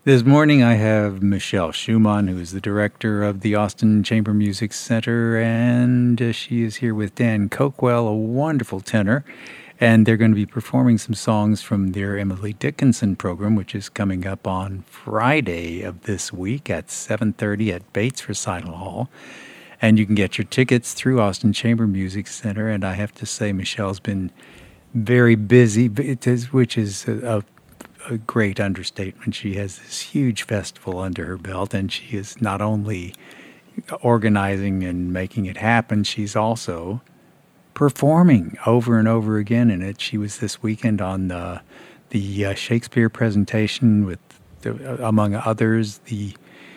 This morning I have Michelle Schumann, who is the director of the Austin Chamber Music Center, and she is here with Dan Coakwell, a wonderful tenor, and they're going to be performing some songs from their Emily Dickinson program, which is coming up on Friday of this week at 7:30 at Bates Recital Hall. And you can get your tickets through Austin Chamber Music Center, and I have to say Michelle's been very busy, which is a great understatement. She has this huge festival under her belt, and she is not only organizing and making it happen, she's also performing over and over again in it. She was this weekend on the Shakespeare presentation with, among others, the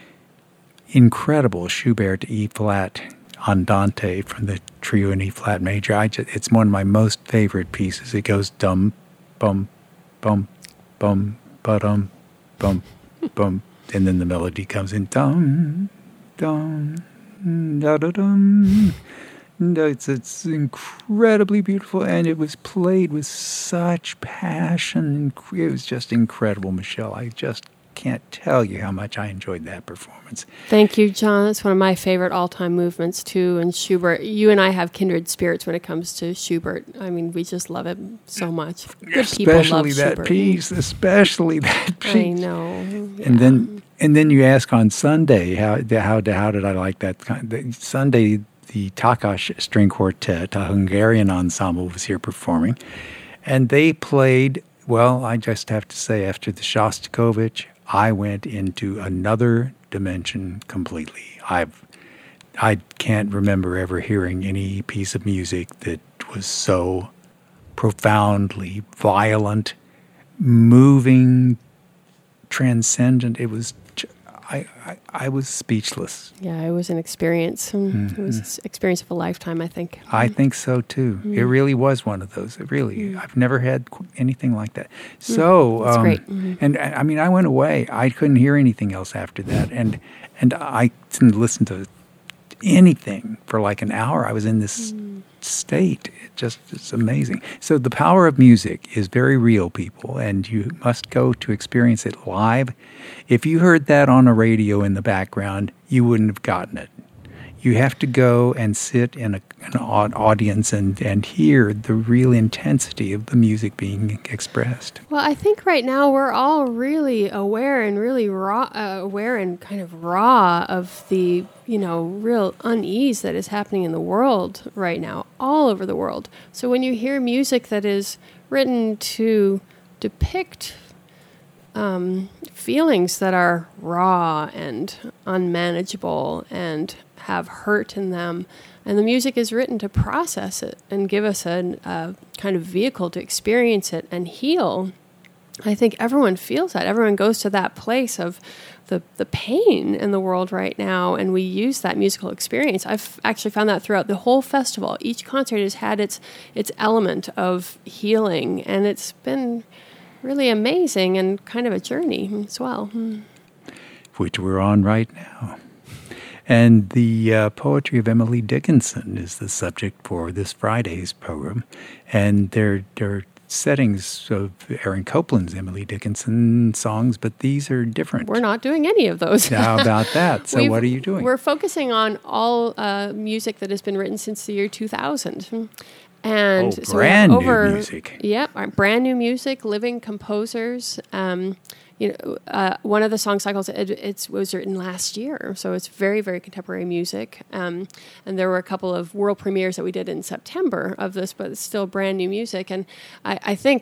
incredible Schubert E-flat Andante from the Trio in E-flat major. It's one of my most favorite pieces. It goes dum, bum, bum, bum, ba-dum, bum, bum, and then the melody comes in dum, dum, da-da-dum. It's incredibly beautiful, and it was played with such passion. It was just incredible, Michelle. I just can't tell you how much I enjoyed that performance. Thank you, John. It's one of my favorite all-time movements, too. And Schubert, you and I have kindred spirits when it comes to Schubert. I mean, we just love it so much. Good people love Schubert. Especially that piece. I know. Yeah. And then you ask on Sunday, how did I like that? Sunday, the Takas String Quartet, a Hungarian ensemble, was here performing. And they played, well, I just have to say, after the Shostakovich, I went into another dimension completely. I can't remember ever hearing any piece of music that was so profoundly violent, moving, transcendent. It was, I was speechless. Yeah, it was an experience. It was an experience of a lifetime, I think. I think so, too. It really was one of those. It really, I've never had anything like that. So, that's great. And I mean, I went away. I couldn't hear anything else after that. And I didn't listen to anything for like an hour. I was in this state. It's amazing. So the power of music is very real, people, and you must go to experience it live. If you heard that on a radio in the background, you wouldn't have gotten it. You have to go and sit in an audience and hear the real intensity of the music being expressed. Well, I think right now we're all really aware and really aware and kind of raw of the, real unease that is happening in the world right now, all over the world. So when you hear music that is written to depict feelings that are raw and unmanageable and have hurt in them, and the music is written to process it and give us a kind of vehicle to experience it and heal. I think everyone feels that. Everyone goes to that place of the pain in the world right now, and we use that musical experience. I've actually found that throughout the whole festival. Each concert has had its element of healing, and it's been really amazing and kind of a journey as well. Which we're on right now. And the poetry of Emily Dickinson is the subject for this Friday's program. And they're settings of Aaron Copland's Emily Dickinson songs, but these are different. We're not doing any of those. How about that? So what are you doing? We're focusing on all music that has been written since the year 2000. And so brand new music. Yep, brand new music, living composers. One of the song cycles it was written last year, so it's very, very contemporary music. And there were a couple of world premieres that we did in September of this, but it's still brand new music. And I think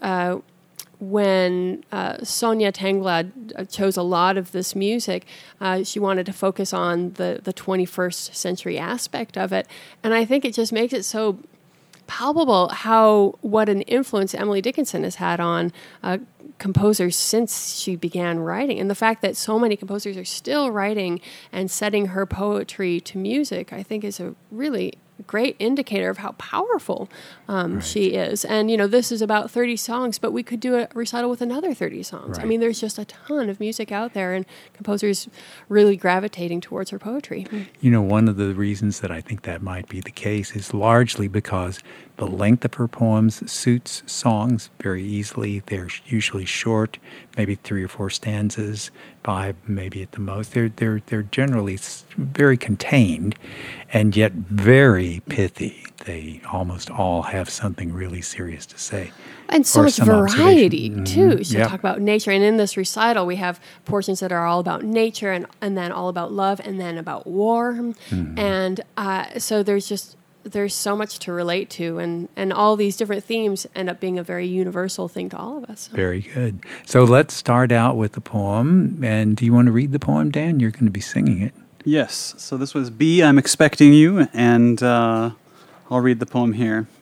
when Sonia Tangblad chose a lot of this music, she wanted to focus on the 21st century aspect of it, and I think it just makes it so palpable what an influence Emily Dickinson has had on composers since she began writing. And the fact that so many composers are still writing and setting her poetry to music, I think is a really great indicator of how powerful she is. And, this is about 30 songs, but we could do a recital with another 30 songs. Right. I mean, there's just a ton of music out there, and composers really gravitating towards her poetry. One of the reasons that I think that might be the case is largely because the length of her poems suits songs very easily. They're usually short, maybe 3 or 4 stanzas, 5 maybe at the most. They're generally very contained and yet very pithy. They almost all have something really serious to say. And so much variety, too. Mm-hmm. So talk about nature. And in this recital, we have portions that are all about nature and then all about love and then about war. Mm-hmm. And so there's so much to relate to, and all these different themes end up being a very universal thing to all of us. Very good. So let's start out with the poem. And do you want to read the poem, Dan? You're going to be singing it. Yes. So this was B, I'm Expecting You, and I'll read the poem here.